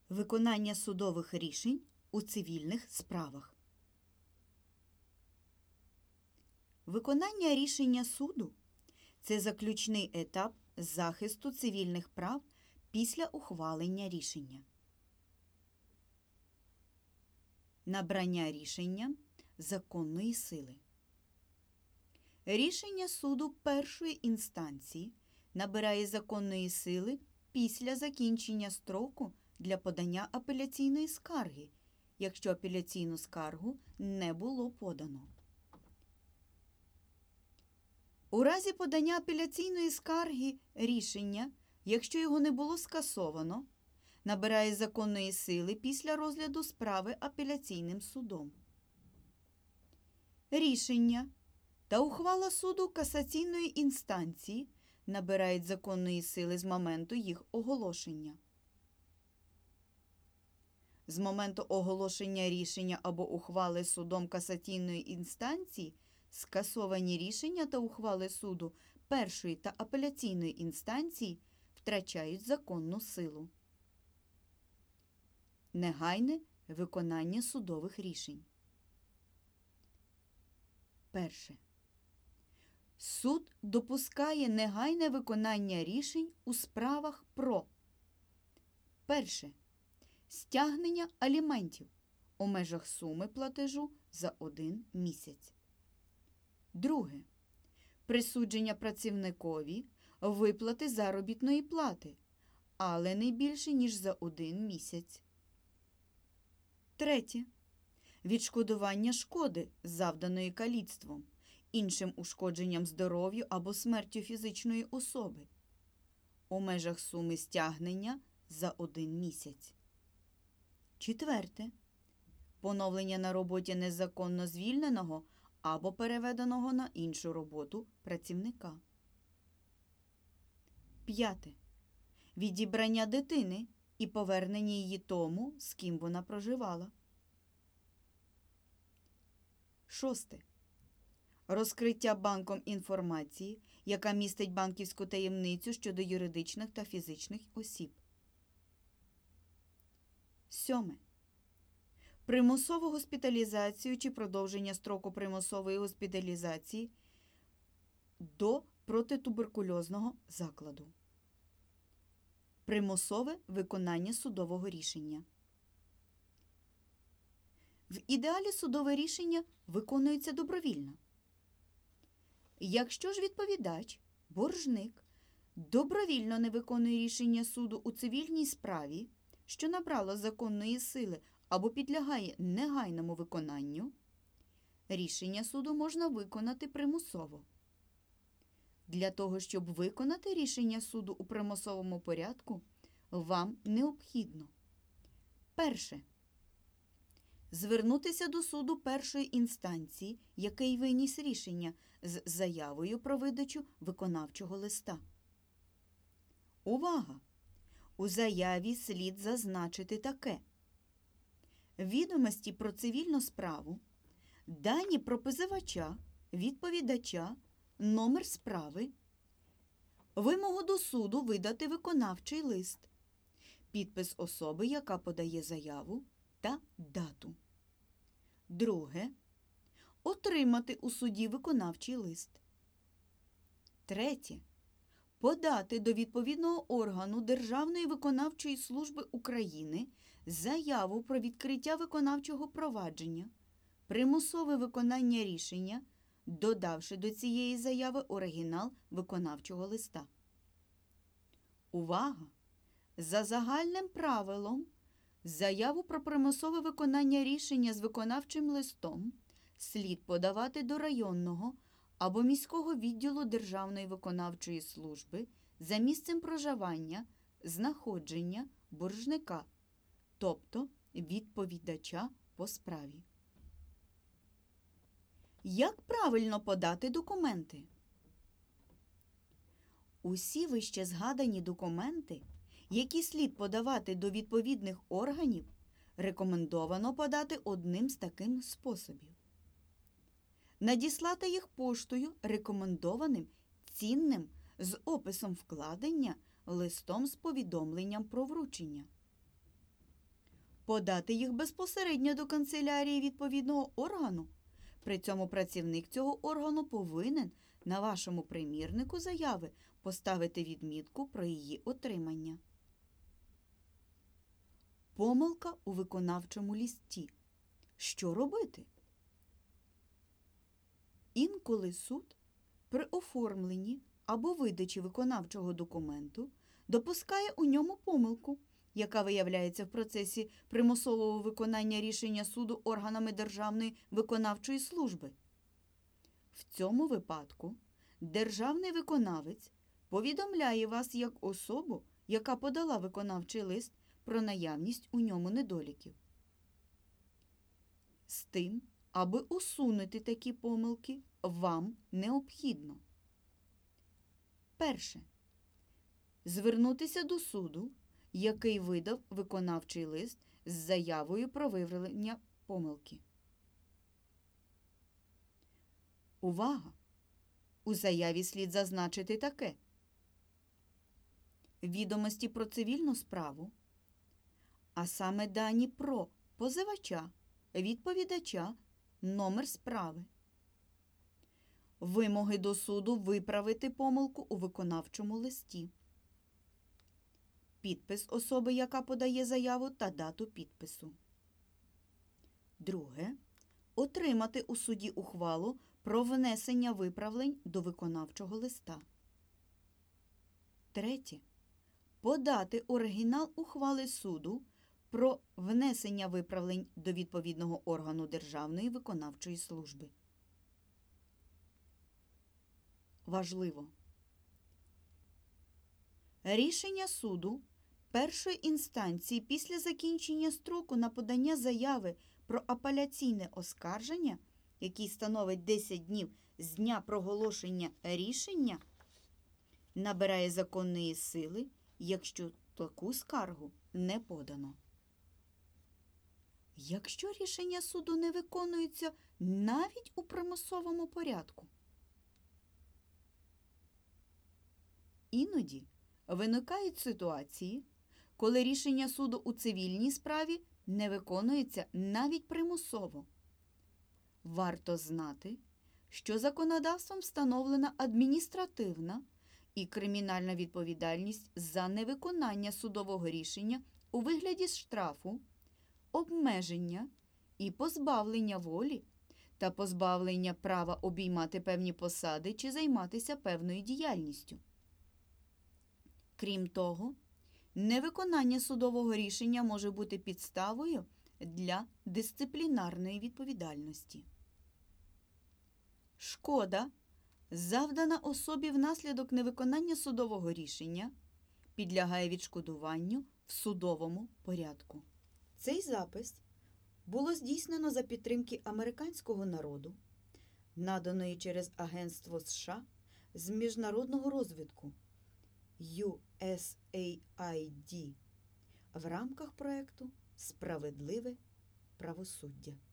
Виконання судових рішень у цивільних справах. Виконання рішення суду – це заключний етап захисту цивільних прав після ухвалення рішення. Набрання рішення законної сили. Рішення суду першої інстанції набирає законної сили після закінчення строку для подання апеляційної скарги, якщо апеляційну скаргу не було подано. У разі подання апеляційної скарги рішення, якщо його не було скасовано, набирає законної сили після розгляду справи апеляційним судом. Рішення та ухвала суду касаційної інстанції набирають законної сили з моменту їх оголошення. З моменту оголошення рішення або ухвали судом касаційної інстанції скасовані рішення та ухвали суду першої та апеляційної інстанції втрачають законну силу. Негайне виконання судових рішень. Перше. Суд допускає негайне виконання рішень у справах про: перше. Стягнення аліментів у межах суми платежу за 1 місяць. Друге. Присудження працівникові виплати заробітної плати, але не більше, ніж за 1 місяць. Третє. Відшкодування шкоди, завданої каліцтвом, іншим ушкодженням здоров'ю або смертю фізичної особи у межах суми стягнення за 1 місяць. Четверте. Поновлення на роботі незаконно звільненого або переведеного на іншу роботу працівника. П'яте. Відібрання дитини і повернення її тому, з ким вона проживала. Шосте. Розкриття банком інформації, яка містить банківську таємницю щодо юридичних та фізичних осіб. Сьоме. Примусову госпіталізацію чи продовження строку примусової госпіталізації до протитуберкульозного закладу. Примусове виконання судового рішення. В ідеалі судове рішення виконується добровільно. Якщо ж відповідач, боржник, добровільно не виконує рішення суду у цивільній справі, що набрало законної сили або підлягає негайному виконанню, рішення суду можна виконати примусово. Для того, щоб виконати рішення суду у примусовому порядку, вам необхідно: перше. Звернутися до суду першої інстанції, який виніс рішення, з заявою про видачу виконавчого листа. Увага! У заяві слід зазначити таке: відомості про цивільну справу, дані про позивача, відповідача, номер справи, вимогу до суду видати виконавчий лист, підпис особи, яка подає заяву, та дату. Друге. Отримати у суді виконавчий лист. Третє. Подати до відповідного органу Державної виконавчої служби України заяву про відкриття виконавчого провадження, примусове виконання рішення, додавши до цієї заяви оригінал виконавчого листа. Увага! За загальним правилом, заяву про примусове виконання рішення з виконавчим листом слід подавати до районного або міського відділу Державної виконавчої служби за місцем проживання, знаходження боржника, тобто відповідача по справі. Як правильно подати документи? Усі вище згадані документи, які слід подавати до відповідних органів, рекомендовано подати одним з таких способів. Надіслати їх поштою рекомендованим, цінним, з описом вкладення, листом з повідомленням про вручення. подати їх безпосередньо до канцелярії відповідного органу. При цьому працівник цього органу повинен на вашому примірнику заяви поставити відмітку про її отримання. Помилка у виконавчому листі. Що робити? Інколи суд при оформленні або видачі виконавчого документу допускає у ньому помилку, яка виявляється в процесі примусового виконання рішення суду органами Державної виконавчої служби. В цьому випадку державний виконавець повідомляє вас як особу, яка подала виконавчий лист, про наявність у ньому недоліків. З тим, аби усунути такі помилки, вам необхідно: перше. Звернутися до суду, який видав виконавчий лист з заявою про виявлення помилки. Увага! У заяві слід зазначити таке: відомості про цивільну справу, а саме дані про позивача, відповідача, номер справи. Вимоги до суду виправити помилку у виконавчому листі. Підпис особи, яка подає заяву, та дату підпису. Друге. Отримати у суді ухвалу про внесення виправлень до виконавчого листа. Третє. Подати оригінал ухвали суду про внесення виправлень до відповідного органу Державної виконавчої служби. Важливо! Рішення суду першої інстанції після закінчення строку на подання заяви про апеляційне оскарження, який становить 10 днів з дня проголошення рішення, набирає законної сили, якщо таку скаргу не подано. Якщо рішення суду не виконується навіть у примусовому порядку. Іноді виникають ситуації, коли рішення суду у цивільній справі не виконується навіть примусово. Варто знати, що законодавством встановлена адміністративна і кримінальна відповідальність за невиконання судового рішення у вигляді штрафу, обмеження і позбавлення волі та позбавлення права обіймати певні посади чи займатися певною діяльністю. Крім того, невиконання судового рішення може бути підставою для дисциплінарної відповідальності. Шкода, завдана особі внаслідок невиконання судового рішення, підлягає відшкодуванню в судовому порядку. Цей запис було здійснено за підтримки американського народу, наданої через Агентство США з міжнародного розвитку USAID в рамках проекту «Справедливе правосуддя».